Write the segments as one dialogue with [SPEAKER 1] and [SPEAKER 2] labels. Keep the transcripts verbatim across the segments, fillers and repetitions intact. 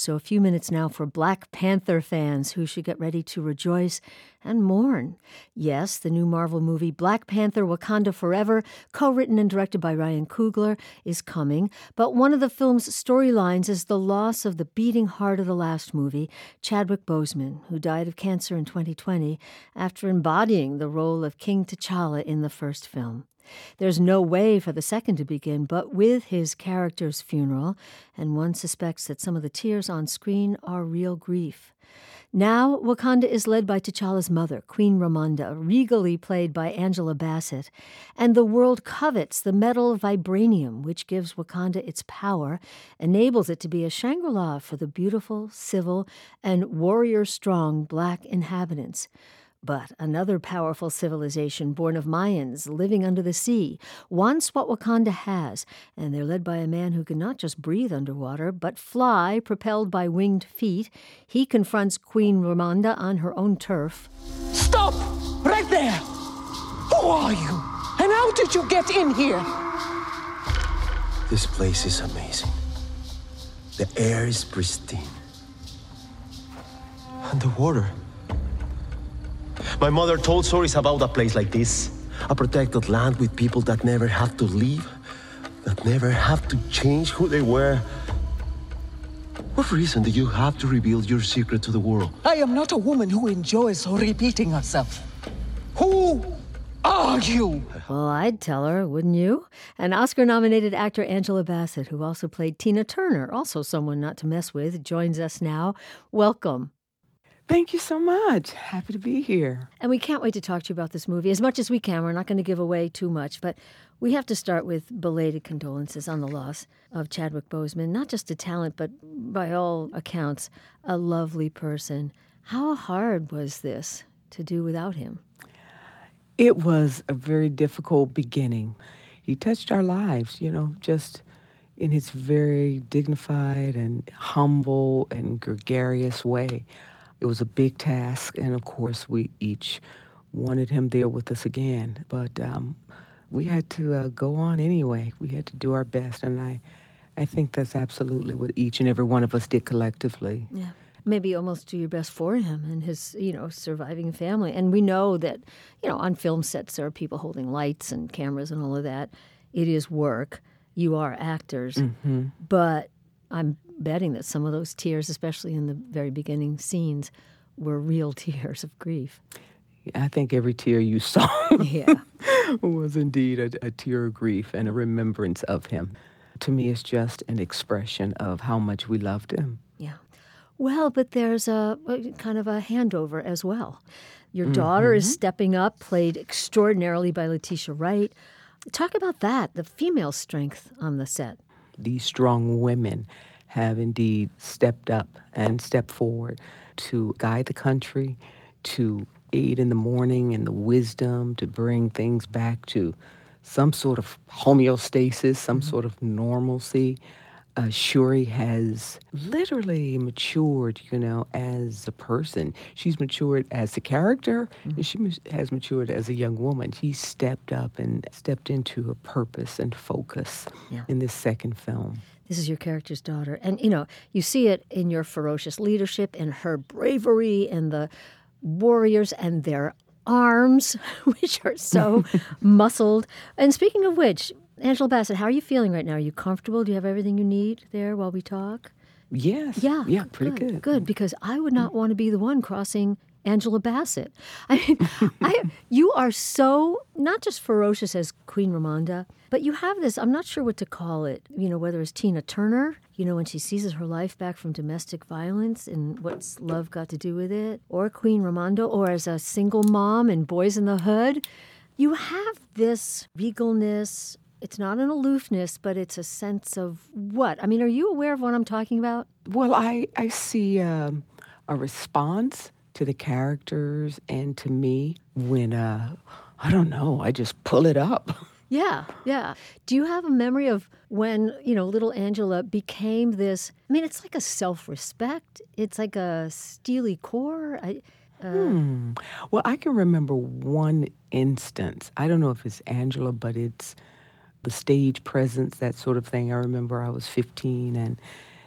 [SPEAKER 1] So a few minutes now for Black Panther fans who should get ready to rejoice and mourn. Yes, the new Marvel movie Black Panther Wakanda Forever, co-written and directed by Ryan Coogler, is coming. But one of the film's storylines is the loss of the beating heart of the last movie, Chadwick Boseman, who died of cancer in twenty twenty after embodying the role of King T'Challa in the first film. There's no way for the second to begin but with his character's funeral, and one suspects that some of the tears on screen are real grief. Now, Wakanda is led by T'Challa's mother, Queen Ramonda, regally played by Angela Bassett, and the world covets the metal vibranium, which gives Wakanda its power, enables it to be a Shangri-La for the beautiful, civil, and warrior-strong black inhabitants. But another powerful civilization born of Mayans living under the sea wants what Wakanda has, and they're led by a man who can not just breathe underwater, but fly, propelled by winged feet. He confronts Queen Ramonda on her own turf.
[SPEAKER 2] Stop! Right there! Who are you? And how did you get in here?
[SPEAKER 3] This place is amazing. The air is pristine. And the water. My mother told stories about a place like this. A protected land with people that never have to leave, that never have to change who they were. What reason do you have to reveal your secret to the world?
[SPEAKER 2] I am not a woman who enjoys repeating herself. Who are you?
[SPEAKER 1] Well, I'd tell her, wouldn't you? And Oscar-nominated actor Angela Bassett, who also played Tina Turner, also someone not to mess with, joins us now. Welcome.
[SPEAKER 4] Thank you so much. Happy to be here.
[SPEAKER 1] And we can't wait to talk to you about this movie as much as we can. We're not going to give away too much, but we have to start with belated condolences on the loss of Chadwick Boseman, not just a talent, but by all accounts, a lovely person. How hard was this to do without him?
[SPEAKER 4] It was a very difficult beginning. He touched our lives, you know, just in his very dignified and humble and gregarious way. It was a big task, and of course, we each wanted him there with us again. But um, we had to uh, go on anyway. We had to do our best, and I, I think that's absolutely what each and every one of us did collectively.
[SPEAKER 1] Yeah, maybe almost do your best for him and his, you know, surviving family. And we know that, you know, on film sets there are people holding lights and cameras and all of that. It is work. You are actors,
[SPEAKER 4] Mm-hmm.
[SPEAKER 1] but I'm betting that some of those tears, especially in the very beginning scenes, were real tears of grief.
[SPEAKER 4] I think every tear you saw
[SPEAKER 1] Yeah.
[SPEAKER 4] was indeed a, a tear of grief and a remembrance of him. To me, it's just an expression of how much we loved him.
[SPEAKER 1] Yeah. Well, but there's a, a kind of a handover as well. Your daughter
[SPEAKER 4] Mm-hmm.
[SPEAKER 1] is stepping up, played extraordinarily by Letitia Wright. Talk about that, the female strength on the set.
[SPEAKER 4] These strong women have indeed stepped up and stepped forward to guide the country, to aid in the mourning and the wisdom, to bring things back to some sort of homeostasis, some mm-hmm. sort of normalcy. Uh, Shuri has literally matured, you know, as a person. She's matured as a character, mm-hmm. and she has matured as a young woman. She stepped up and stepped into her purpose and focus yeah. in this second film.
[SPEAKER 1] This is your character's daughter. And, you know, you see it in your ferocious leadership and her bravery and the warriors and their arms, which are so muscled. And speaking of which, Angela Bassett, how are you feeling right now? Are you comfortable? Do you have everything you need there while we talk?
[SPEAKER 4] Yes.
[SPEAKER 1] Yeah.
[SPEAKER 4] Yeah, pretty
[SPEAKER 1] good.
[SPEAKER 4] Good,
[SPEAKER 1] good because I would not want to be the one crossing Angela Bassett. I mean, I, you are so, not just ferocious as Queen Ramonda, but you have this, I'm not sure what to call it, you know, whether it's Tina Turner, you know, when she seizes her life back from domestic violence and what's love got to do with it, or Queen Ramonda, or as a single mom in Boys in the Hood. You have this regalness. It's not an aloofness, but it's a sense of what? I mean, are you aware of what I'm talking about?
[SPEAKER 4] Well, I, I see um, a response to the characters and to me when, uh, I don't know, I just pull it up.
[SPEAKER 1] Yeah, yeah. Do you have a memory of when, you know, little Angela became this, I mean, it's like a self-respect. It's like a steely core. I, uh...
[SPEAKER 4] hmm. Well, I can remember one instance. I don't know if it's Angela, but it's the stage presence, that sort of thing. I remember I was fifteen and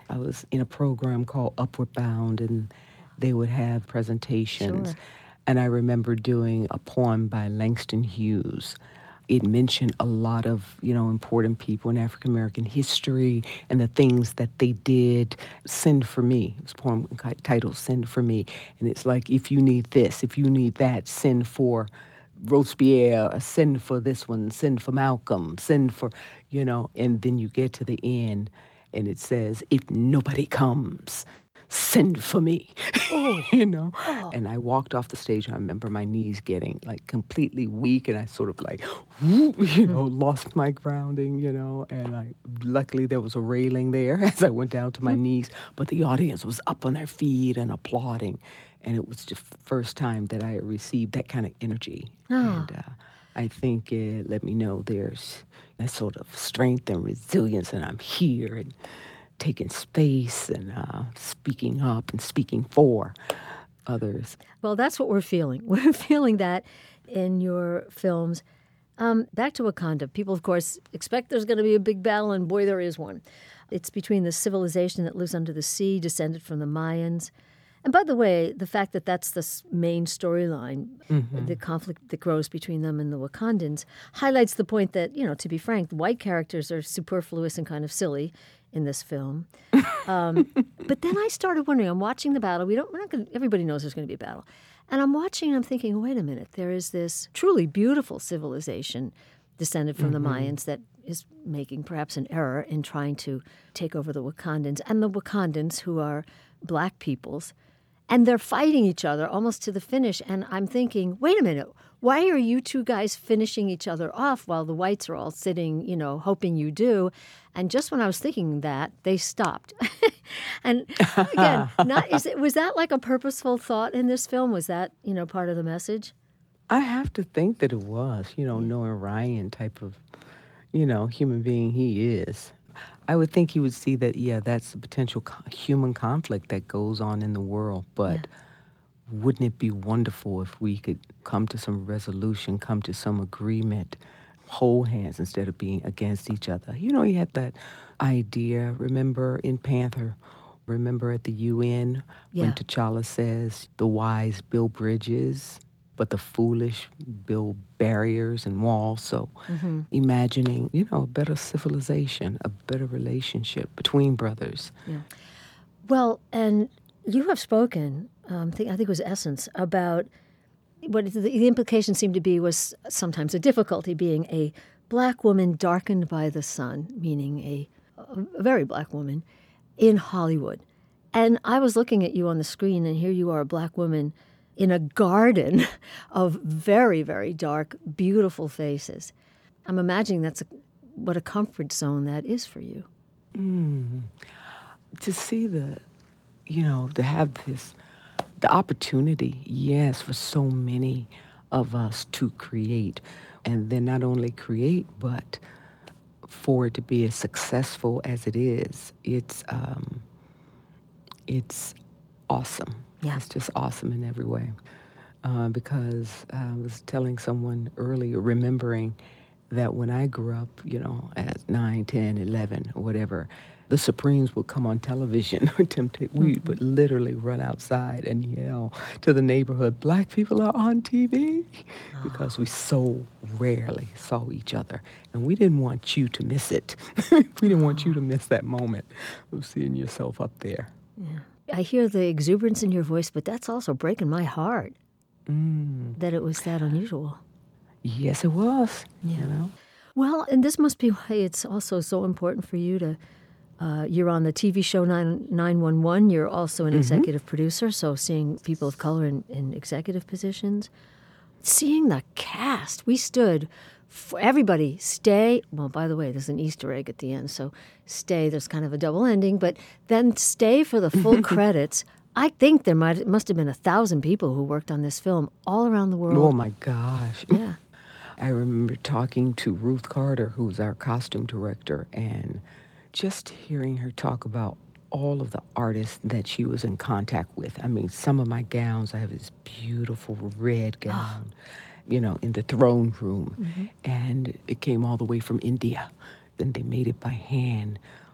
[SPEAKER 4] I was in a program called Upward Bound, and they would have presentations.
[SPEAKER 1] Sure.
[SPEAKER 4] And I remember doing a poem by Langston Hughes. It mentioned a lot of, you know, important people in African American history and the things that they did. Send for me. It was a poem titled Send for Me. And it's like, if you need this, if you need that, send for Robespierre, send for this one, send for Malcolm, send for, you know, and then you get to the end and it says, if nobody comes, send for me, oh. you know? Oh. And I walked off the stage, and I remember my knees getting, like, completely weak, and I sort of, like, whoop, you know, lost my grounding, you know? And I, luckily there was a railing there as I went down to my knees, but the audience was up on their feet and applauding, and it was just the first time that I had received that kind of energy. Oh. And uh, I think it let me know there's that sort of strength and resilience, and I'm here, and taking space and uh, speaking up and speaking for others.
[SPEAKER 1] Well, that's what we're feeling. We're feeling that in your films. Um, back to Wakanda. People, of course, expect there's going to be a big battle, and boy, there is one. It's between the civilization that lives under the sea, descended from the Mayans. And by the way, the fact that that's the main storyline, mm-hmm. the conflict that grows between them and the Wakandans, highlights the point that, you know, to be frank, the white characters are superfluous and kind of silly in this film. Um, but then I started wondering, I'm watching the battle. We don't, we're not going everybody knows there's going to be a battle. And I'm watching and I'm thinking, wait a minute, there is this truly beautiful civilization descended from mm-hmm. the Mayans that is making perhaps an error in trying to take over the Wakandans. And the Wakandans, who are black peoples, and they're fighting each other almost to the finish. And I'm thinking, wait a minute, why are you two guys finishing each other off while the whites are all sitting, you know, hoping you do? And just when I was thinking that, they stopped. And again, not, is it, was that like a purposeful thought in this film? Was that, you know, part of the message?
[SPEAKER 4] I have to think that it was, you know, knowing Ryan type of, you know, human being he is. I would think he would see that, yeah, that's the potential co- human conflict that goes on in the world. But yeah. wouldn't it be wonderful if we could come to some resolution, come to some agreement, hold hands instead of being against each other? You know, he had that idea, remember in Panther, remember at the U N
[SPEAKER 1] yeah.
[SPEAKER 4] when T'Challa says, the wise build bridges, but the foolish build barriers and walls. So mm-hmm. imagining, you know, a better civilization, a better relationship between brothers.
[SPEAKER 1] Yeah. Well, and you have spoken, um, I think it was Essence, about what the, the implication seemed to be was sometimes a difficulty being a black woman darkened by the sun, meaning a, a very black woman, in Hollywood. And I was looking at you on the screen, and here you are, a black woman in a garden of very, very dark, beautiful faces. I'm imagining that's a, what a comfort zone that is for you.
[SPEAKER 4] Mm. To see the, you know, to have this, the opportunity, yes, for so many of us to create. And then not only create, but for it to be as successful as it is, it's, um, it's awesome.
[SPEAKER 1] Yeah.
[SPEAKER 4] It's just awesome in every way. Uh, because I was telling someone earlier, remembering that when I grew up, you know, at nine, ten, eleven, or whatever, the Supremes would come on television, or Temptation. Mm-hmm. We would literally run outside and yell to the neighborhood, black people are on T V, oh. because we so rarely saw each other. And we didn't want you to miss it. We didn't oh. want you to miss that moment of seeing yourself up there.
[SPEAKER 1] Yeah. I hear the exuberance in your voice, but that's also breaking my heart
[SPEAKER 4] mm.
[SPEAKER 1] that it was that unusual.
[SPEAKER 4] Yes, it was.
[SPEAKER 1] Yeah.
[SPEAKER 4] You know?
[SPEAKER 1] Well, and this must be why it's also so important for you to, uh, you're on the T V show nine one one. You're also an mm-hmm. executive producer, so seeing people of color in, in executive positions. Seeing the cast, we stood for everybody, stay. Well, by the way, there's an Easter egg at the end, so stay. There's kind of a double ending, but then stay for the full credits. I think there might must have been a thousand people who worked on this film all around the world.
[SPEAKER 4] Oh, my gosh.
[SPEAKER 1] Yeah.
[SPEAKER 4] I remember talking to Ruth Carter, who's our costume director, and just hearing her talk about all of the artists that she was in contact with. I mean, some of my gowns, I have this beautiful red gown, you know, in the throne room. Mm-hmm. And it came all the way from India. Then they made it by hand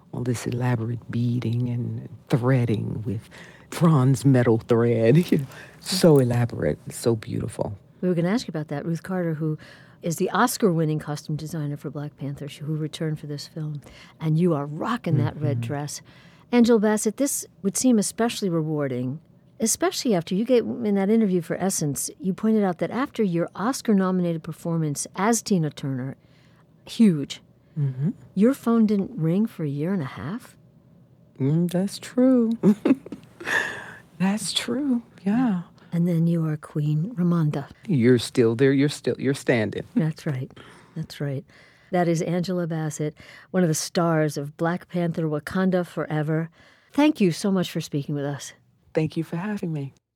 [SPEAKER 4] all this elaborate beading and threading with bronze metal thread. You know, so elaborate, so beautiful.
[SPEAKER 1] We were going to ask you about that. Ruth Carter, who is the Oscar-winning costume designer for Black Panther, who returned for this film. And you are rocking that mm-hmm. red dress. Angela Bassett, this would seem especially rewarding, especially after you gave, in that interview for Essence, you pointed out that after your Oscar-nominated performance as Tina Turner, huge, mm-hmm. your phone didn't ring for a year and a half?
[SPEAKER 4] Mm, that's true. That's true, yeah.
[SPEAKER 1] And then you are Queen Ramonda.
[SPEAKER 4] You're still there. You're still, you're standing.
[SPEAKER 1] That's right. That's right. That is Angela Bassett, one of the stars of Black Panther Wakanda Forever. Thank you so much for speaking with us.
[SPEAKER 4] Thank you for having me.